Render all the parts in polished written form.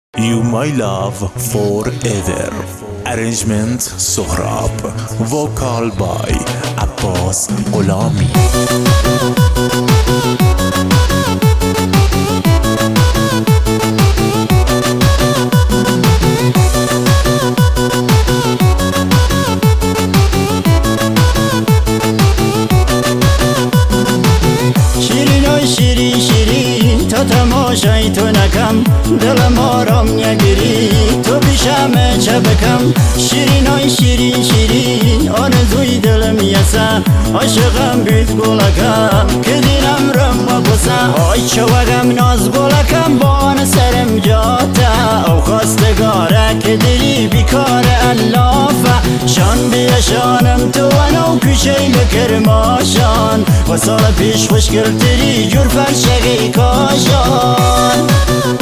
You My Love Forever. Arrangement Sohrab. Vocal by Abbas Gholami. تماشای تو نکم دلم آرام نگیری تو پیشمه چه بکم شیرینای شیرین شیرین آرزوی دلم یسه عاشقم بیت گلکم که دینم رم و بسه آی چوگم ناز گلکم بان سرم جاته او خواستگاره که دلی بیکار اللافه شان بیشانم تو انو کشی لکرماشان و سال پیش خوش کردی جور فرشگی کاشان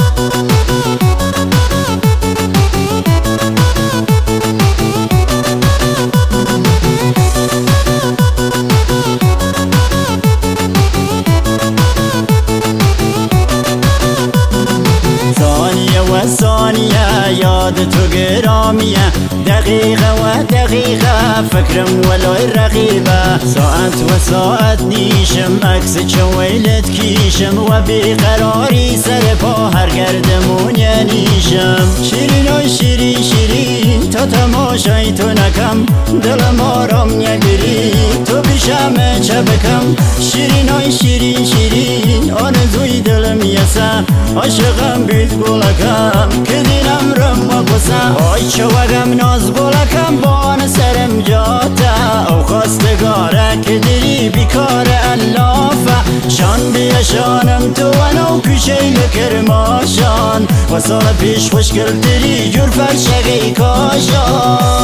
ثانية یاد تو گرامیه دقیقه و دقیقه فکرم ولای رقیبه ساعت و ساعت نیشم عکس چویلت کیشم و بیقراری سر پا هر گردمون نیشم شیرینای شیرین شیرین تا تماشای تو نکم دلم آرام نگیری تو پیشمه چه بکم شیرینای شیرین شیرین آرزوی دلم یسه عاشقم بیت گلکم که دینم رم و بسه آی چوگم ناز گلکم بان سرم جاته او خواستگاره که دلی بیکار اللافه شان بیشانم تو انو کشی لکرماشان و سال پیش خوش کردی جور فرشگی کاشان